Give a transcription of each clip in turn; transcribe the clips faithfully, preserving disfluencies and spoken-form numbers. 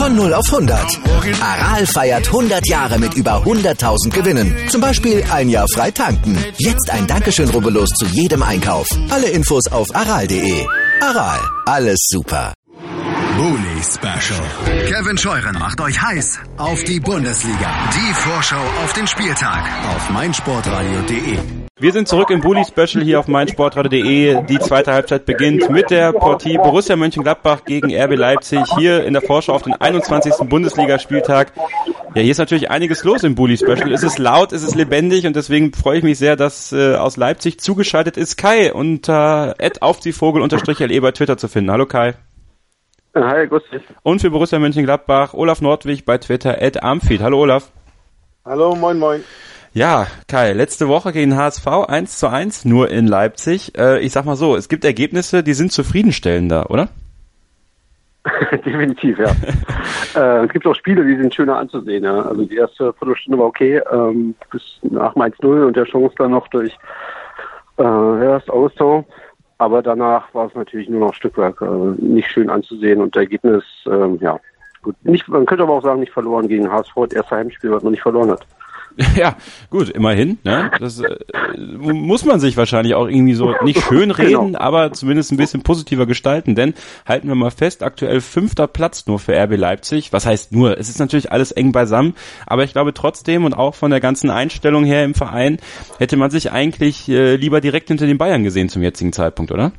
Von null auf hundert. Aral feiert hundert Jahre mit über hunderttausend Gewinnen. Zum Beispiel ein Jahr frei tanken. Jetzt ein Dankeschön, rubbellos zu jedem Einkauf. Alle Infos auf aral punkt de. Aral, alles super. Bully Special. Kevin Scheuren macht euch heiß auf die Bundesliga. Die Vorschau auf den Spieltag auf meinsportradio punkt de. Wir sind zurück im Bully Special hier auf meinsportradio punkt de. Die zweite Halbzeit beginnt mit der Partie Borussia Mönchengladbach gegen R B Leipzig. Hier in der Vorschau auf den einundzwanzigsten Bundesligaspieltag. Ja, hier ist natürlich einiges los im Bully Special. Es ist laut, es ist lebendig und deswegen freue ich mich sehr, dass äh, aus Leipzig zugeschaltet ist Kai unter äh, at aufziehvogel unterstrich le bei Twitter zu finden. Hallo Kai. Hi, grüß dich. Und für Borussia Mönchengladbach Olaf Nordwig bei Twitter at amfeed. Hallo Olaf. Hallo, moin moin. Ja, Kai, letzte Woche gegen H S V eins zu eins, nur in Leipzig. Äh, ich sag mal so, es gibt Ergebnisse, die sind zufriedenstellender, oder? Definitiv, ja. äh, es gibt auch Spiele, die sind schöner anzusehen. Ja. Also die erste Viertelstunde war okay, ähm, bis nach eins null und der Chance dann noch durch äh, ja, das Austausch. Aber danach war es natürlich nur noch Stückwerk, äh, nicht schön anzusehen und das Ergebnis, äh, ja, gut. Nicht, man könnte aber auch sagen, nicht verloren gegen H S V, das erste Heimspiel, was man nicht verloren hat. Ja, gut, immerhin. Ne? Das äh, muss man sich wahrscheinlich auch irgendwie so nicht schön reden, genau. Aber zumindest ein bisschen positiver gestalten, denn halten wir mal fest, aktuell fünfter Platz nur für R B Leipzig. Was heißt nur? Es ist natürlich alles eng beisammen, aber ich glaube trotzdem und auch von der ganzen Einstellung her im Verein hätte man sich eigentlich äh, lieber direkt hinter den Bayern gesehen zum jetzigen Zeitpunkt, oder?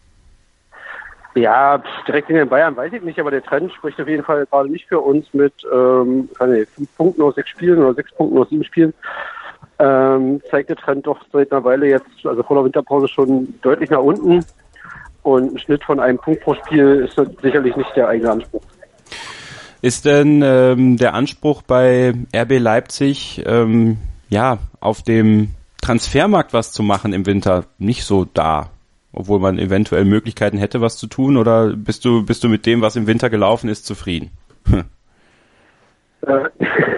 Ja, direkt in den Bayern weiß ich nicht, aber der Trend spricht auf jeden Fall gerade nicht für uns mit ähm, keine fünf Punkten aus sechs Spielen oder sechs Punkten aus sieben Spielen. Ähm, zeigt der Trend doch seit einer Weile jetzt, also vor der Winterpause schon deutlich nach unten. Und ein Schnitt von einem Punkt pro Spiel ist sicherlich nicht der eigene Anspruch. Ist denn ähm, der Anspruch bei R B Leipzig, ähm, ja, auf dem Transfermarkt was zu machen im Winter nicht so da? Obwohl man eventuell Möglichkeiten hätte, was zu tun, oder bist du bist du mit dem, was im Winter gelaufen ist, zufrieden? äh,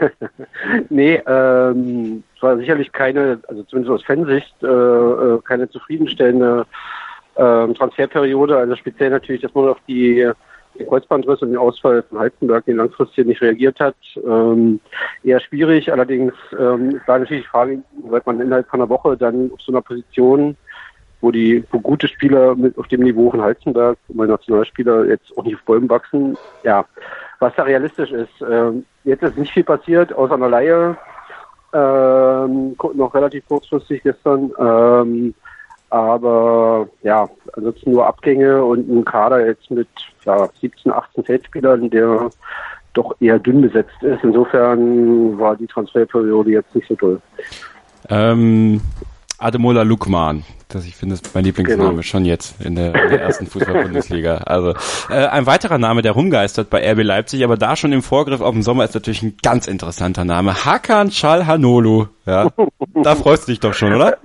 nee, ähm, es war sicherlich keine, also zumindest aus Fansicht, äh, keine zufriedenstellende äh, Transferperiode. Also speziell natürlich, dass man auf die den Kreuzbandriss und den Ausfall von Halstenberg, den langfristig nicht reagiert hat. Ähm, eher schwierig, allerdings ähm, war natürlich die Frage, weil man innerhalb von einer Woche dann auf so einer Position, wo die wo gute Spieler mit auf dem Niveau von Halstenberg, meine Nationalspieler jetzt auch nicht auf Bäumen wachsen, ja, was da realistisch ist. Ähm, jetzt ist nicht viel passiert, außer einer Leihe, ähm, noch relativ kurzfristig gestern, ähm, aber ja, ansonsten nur Abgänge und ein Kader jetzt mit ja, siebzehn, achtzehn Feldspielern, der doch eher dünn besetzt ist. Insofern war die Transferperiode jetzt nicht so toll. Ähm, Ademola Lookman, das ich finde, ist mein Lieblingsname genau. Schon jetzt in der, in der ersten Fußball-Bundesliga. Also äh, ein weiterer Name, der rumgeistert bei R B Leipzig, aber da schon im Vorgriff auf den Sommer ist natürlich ein ganz interessanter Name. Hakan Çalhanoğlu. Ja, da freust du dich doch schon, oder?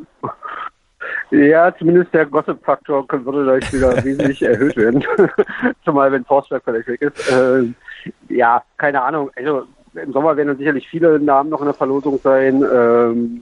Ja, zumindest der Gossip-Faktor würde da wieder wesentlich erhöht werden. Zumal, wenn Forsberg vielleicht weg ist. Äh, ja, keine Ahnung. Also im Sommer werden dann sicherlich viele Namen noch in der Verlosung sein. Ähm,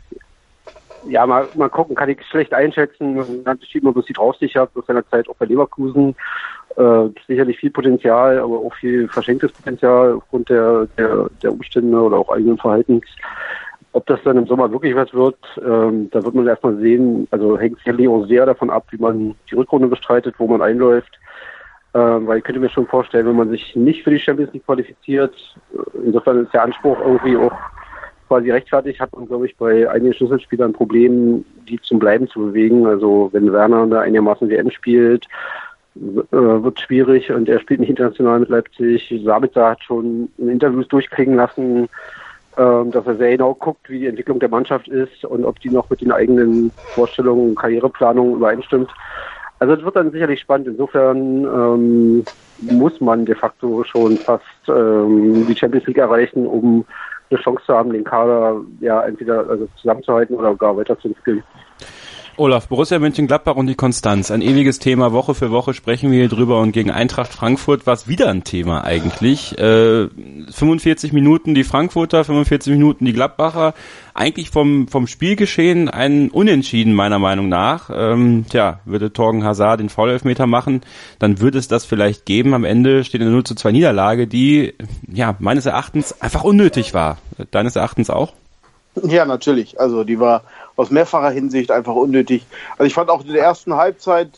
Ja, mal, mal gucken, kann ich schlecht einschätzen. Dann steht man bloß die Draufsicht hat, aus seiner Zeit auch bei Leverkusen. Äh, sicherlich viel Potenzial, aber auch viel verschenktes Potenzial aufgrund der, der, der Umstände oder auch eigenen Verhaltens. Ob das dann im Sommer wirklich was wird, ähm, da wird man erstmal sehen. Also hängt sicherlich auch sehr davon ab, wie man die Rückrunde bestreitet, wo man einläuft. Ähm, weil ich könnte mir schon vorstellen, wenn man sich nicht für die Champions League qualifiziert, insofern ist der Anspruch irgendwie auch quasi rechtfertigt, hat man, glaube ich, bei einigen Schlüsselspielern ein Problem, die zum Bleiben zu bewegen. Also wenn Werner da einigermaßen W M spielt, äh, wird schwierig und er spielt nicht international mit Leipzig. Sabitzer hat schon in Interviews durchklingen lassen, äh, dass er sehr genau guckt, wie die Entwicklung der Mannschaft ist und ob die noch mit den eigenen Vorstellungen und Karriereplanungen übereinstimmt. Also es wird dann sicherlich spannend. Insofern ähm, muss man de facto schon fast ähm, die Champions League erreichen, um eine Chance zu haben, den Kader ja entweder also zusammenzuhalten oder gar weiterzuentwickeln. Olaf, Borussia Mönchengladbach und die Konstanz, ein ewiges Thema, Woche für Woche sprechen wir hier drüber und gegen Eintracht Frankfurt war es wieder ein Thema eigentlich. Äh, fünfundvierzig Minuten die Frankfurter, fünfundvierzig Minuten die Gladbacher, eigentlich vom vom Spielgeschehen ein Unentschieden meiner Meinung nach. Ähm, tja, würde Thorgan Hazard den Foulelfmeter machen, dann würde es das vielleicht geben. Am Ende steht eine null zu zwei Niederlage, die ja meines Erachtens einfach unnötig war. Deines Erachtens auch? Ja, natürlich. Also die war aus mehrfacher Hinsicht einfach unnötig. Also ich fand auch in der ersten Halbzeit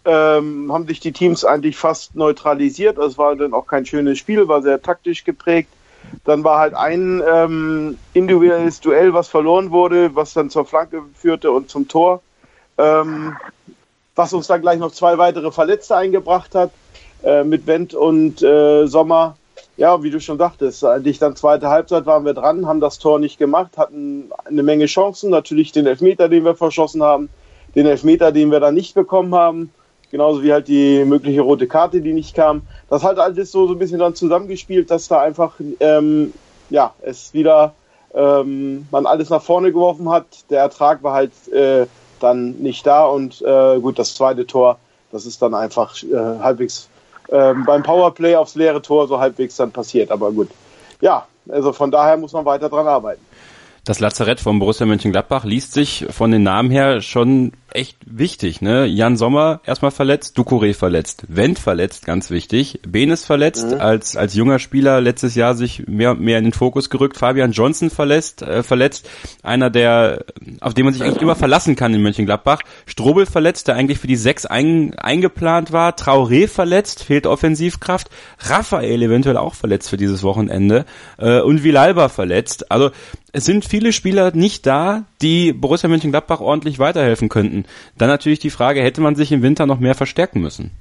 ähm, haben sich die Teams eigentlich fast neutralisiert. Also es war dann auch kein schönes Spiel, war sehr taktisch geprägt. Dann war halt ein ähm, individuelles Duell, was verloren wurde, was dann zur Flanke führte und zum Tor, ähm, was uns dann gleich noch zwei weitere Verletzte eingebracht hat, äh, mit Wendt und äh, Sommer. Ja, wie du schon sagtest, eigentlich dann zweite Halbzeit waren wir dran, haben das Tor nicht gemacht, hatten eine Menge Chancen, natürlich den Elfmeter, den wir verschossen haben, den Elfmeter, den wir dann nicht bekommen haben, genauso wie halt die mögliche rote Karte, die nicht kam. Das hat alles so, so ein bisschen dann zusammengespielt, dass da einfach, ähm, ja, es wieder, ähm, man alles nach vorne geworfen hat, der Ertrag war halt äh, dann nicht da und äh, gut, das zweite Tor, das ist dann einfach äh, halbwegs Ähm, beim Powerplay aufs leere Tor so halbwegs dann passiert, aber gut. Ja, also von daher muss man weiter dran arbeiten. Das Lazarett von Borussia Mönchengladbach liest sich von den Namen her schon echt wichtig, ne? Jan Sommer erstmal verletzt, Doucouré verletzt, Wendt verletzt, ganz wichtig, Benes verletzt, mhm. als als junger Spieler letztes Jahr sich mehr mehr in den Fokus gerückt, Fabian Johnson verletzt, äh, verletzt, einer der, auf den man sich eigentlich immer verlassen kann in Mönchengladbach, Strobel verletzt, der eigentlich für die sechs ein, eingeplant war, Traoré verletzt, fehlt Offensivkraft, Raphael eventuell auch verletzt für dieses Wochenende äh, und Villalba verletzt, also es sind viele Spieler nicht da, die Borussia Mönchengladbach ordentlich weiterhelfen könnten. Dann natürlich die Frage, hätte man sich im Winter noch mehr verstärken müssen?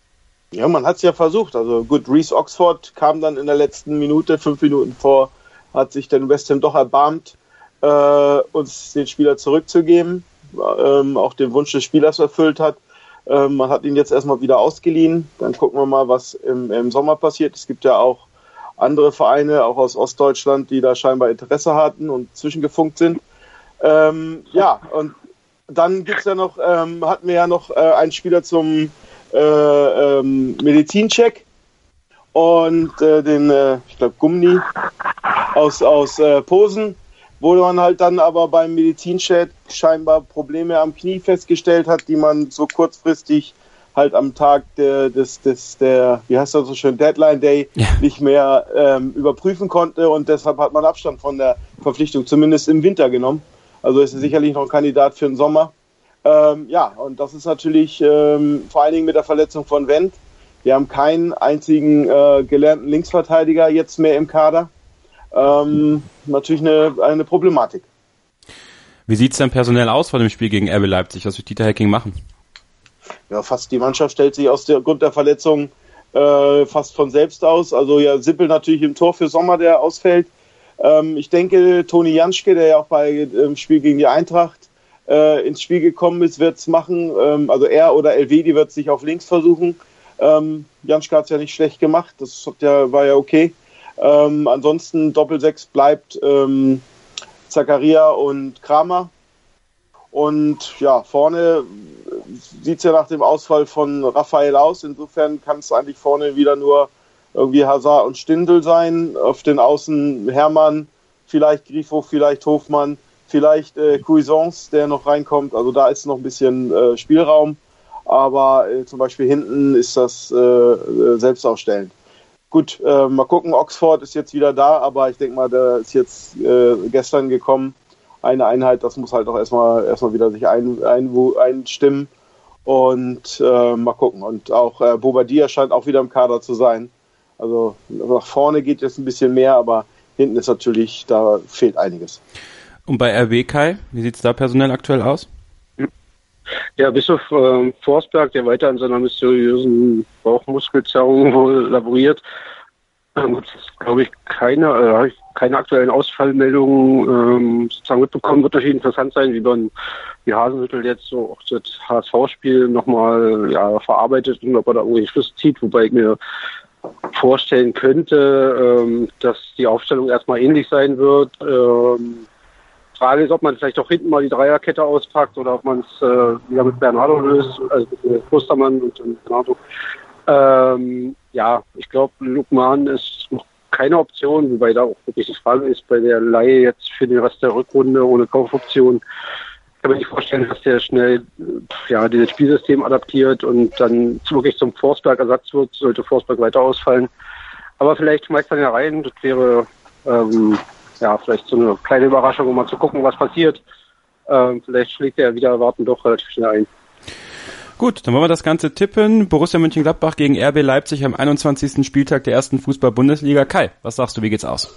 Ja, man hat es ja versucht. Also gut, Reece Oxford kam dann in der letzten Minute, fünf Minuten vor, hat sich dann West Ham doch erbarmt, äh, uns den Spieler zurückzugeben, ähm, auch den Wunsch des Spielers erfüllt hat. Ähm, man hat ihn jetzt erstmal wieder ausgeliehen. Dann gucken wir mal, was im, im Sommer passiert. Es gibt ja auch andere Vereine, auch aus Ostdeutschland, die da scheinbar Interesse hatten und zwischengefunkt sind. Ähm, ja, und dann gibt's ja noch, ähm, hatten wir ja noch äh, einen Spieler zum äh, ähm, Medizincheck und äh, den, äh, ich glaube, Gumni aus, aus äh, Posen, wo man halt dann aber beim Medizincheck scheinbar Probleme am Knie festgestellt hat, die man so kurzfristig halt am Tag der, des, des, der, wie heißt das so schön, Deadline Day, ja, nicht mehr ähm, überprüfen konnte und deshalb hat man Abstand von der Verpflichtung, zumindest im Winter, genommen. Also ist er sicherlich noch ein Kandidat für den Sommer. Ähm, ja, und das ist natürlich ähm, vor allen Dingen mit der Verletzung von Wendt. Wir haben keinen einzigen äh, gelernten Linksverteidiger jetzt mehr im Kader. Ähm, natürlich eine, eine Problematik. Wie sieht's denn personell aus vor dem Spiel gegen R B Leipzig? Was wird Dieter Hecking machen? Ja, fast die Mannschaft stellt sich aus der Grund der Verletzung äh, fast von selbst aus. Also ja, Sippel natürlich im Tor für Sommer, der ausfällt. Ähm, ich denke, Toni Janschke, der ja auch bei dem Spiel gegen die Eintracht äh, ins Spiel gekommen ist, wird es machen. Ähm, also er oder Elvedi wird sich auf links versuchen. Ähm, Janschke hat es ja nicht schlecht gemacht, das hat ja, war ja okay. Ähm, ansonsten Doppelsechs bleibt ähm, Zakaria und Kramer. Und ja, vorne sieht es ja nach dem Ausfall von Raphael aus. Insofern kann es eigentlich vorne wieder nur irgendwie Hazard und Stindl sein. Auf den Außen Hermann, vielleicht Grifo, vielleicht Hofmann, vielleicht äh, Cuisance, der noch reinkommt. Also da ist noch ein bisschen äh, Spielraum. Aber äh, zum Beispiel hinten ist das äh, selbstausstellend. Gut, äh, mal gucken. Oxford ist jetzt wieder da, aber ich denke mal, der ist jetzt äh, gestern gekommen. Eine Einheit, das muss halt auch erstmal erstmal wieder sich ein, ein, einstimmen und äh, mal gucken. Und auch äh, Bobadilla scheint auch wieder im Kader zu sein. Also nach vorne geht jetzt ein bisschen mehr, aber hinten ist natürlich, da fehlt einiges. Und bei R B, Kai, wie sieht es da personell aktuell aus? Ja, bis auf äh, Forsberg, der weiter an seiner mysteriösen Bauchmuskelzerrung wohl laboriert, ähm, glaube ich, keine, äh, keine aktuellen Ausfallmeldungen ähm, sozusagen mitbekommen. Wird natürlich interessant sein, wie man die Hasenhüttl jetzt so auch das H S V-Spiel nochmal ja, verarbeitet und ob er da irgendwie Schluss zieht, wobei ich mir vorstellen könnte, ähm, dass die Aufstellung erstmal ähnlich sein wird. Ähm, Frage ist, ob man vielleicht auch hinten mal die Dreierkette auspackt oder ob man es äh, wieder mit Bernardo löst, also mit Klostermann und, und Bernardo. Ähm, ja, ich glaube, Lukman ist noch keine Option, wobei da auch wirklich die Frage ist, bei der Leihe jetzt für den Rest der Rückrunde ohne Kaufoption, kann man sich vorstellen, dass der schnell ja, dieses Spielsystem adaptiert und dann wirklich zum Forsberg-Ersatz wird, sollte Forsberg weiter ausfallen. Aber vielleicht schmeißt er ja rein, das wäre ähm, ja vielleicht so eine kleine Überraschung, um mal zu gucken, was passiert. Ähm, vielleicht schlägt er wieder erwarten doch relativ schnell ein. Gut, dann wollen wir das Ganze tippen. Borussia Mönchengladbach gegen R B Leipzig am einundzwanzigsten Spieltag der ersten Fußball-Bundesliga. Kai, was sagst du, wie geht's aus?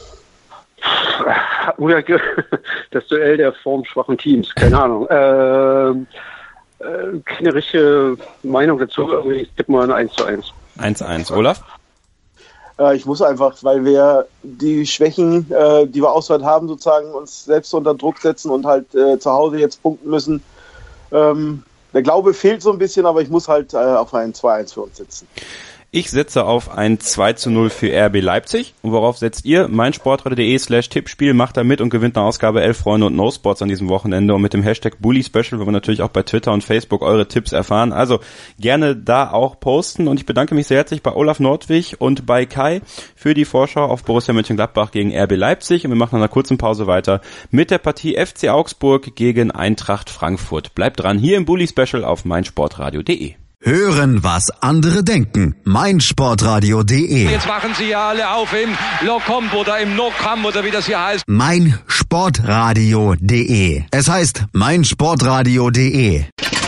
Das Duell der formschwachen Teams, keine Ahnung. Ähm, äh, keine richtige Meinung dazu, ich tippe mal ein eins zu eins. eins zu eins. Olaf? Äh, ich muss einfach, weil wir die Schwächen, äh, die wir auswärts haben, sozusagen uns selbst unter Druck setzen und halt äh, zu Hause jetzt punkten müssen. Ähm, Der Glaube fehlt so ein bisschen, aber ich muss halt äh, auf ein zwei eins für uns setzen. Ich setze auf ein zwei zu null für R B Leipzig. Und worauf setzt ihr? meinsportradio.de slash Tippspiel. Macht da mit und gewinnt eine Ausgabe elf Freunde und No Sports an diesem Wochenende. Und mit dem Hashtag Bully Special wollen wir natürlich auch bei Twitter und Facebook eure Tipps erfahren. Also gerne da auch posten. Und ich bedanke mich sehr herzlich bei Olaf Nordwig und bei Kai für die Vorschau auf Borussia Mönchengladbach gegen R B Leipzig. Und wir machen nach einer kurzen Pause weiter mit der Partie F C Augsburg gegen Eintracht Frankfurt. Bleibt dran hier im Bully Special auf meinsportradio.de. Hören, was andere denken. meinsportradio punkt de. Jetzt wachen sie ja alle auf im Locomb oder im Nocam oder wie das hier heißt. meinsportradio punkt de. Es heißt meinsportradio punkt de.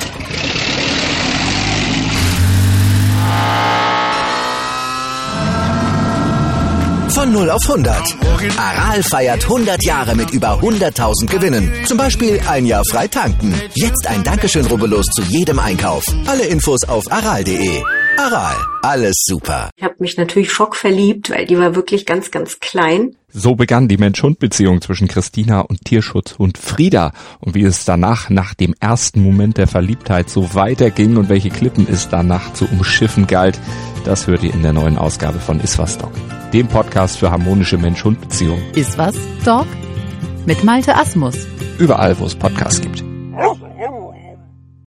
Von null auf hundert. Aral feiert hundert Jahre mit über hunderttausend Gewinnen. Zum Beispiel ein Jahr frei tanken. Jetzt ein Dankeschön, rubbellos zu jedem Einkauf. Alle Infos auf aral punkt de. Aral, alles super. Ich habe mich natürlich schockverliebt, weil die war wirklich ganz, ganz klein. So begann die Mensch-Hund-Beziehung zwischen Christina und Tierschutzhund Frieda. Und wie es danach, nach dem ersten Moment der Verliebtheit, so weiterging und welche Klippen es danach zu umschiffen galt, das hört ihr in der neuen Ausgabe von Iswas Dog, dem Podcast für harmonische Mensch-Hund-Beziehungen. Iswas Dog? Mit Malte Asmus. Überall, wo es Podcasts gibt.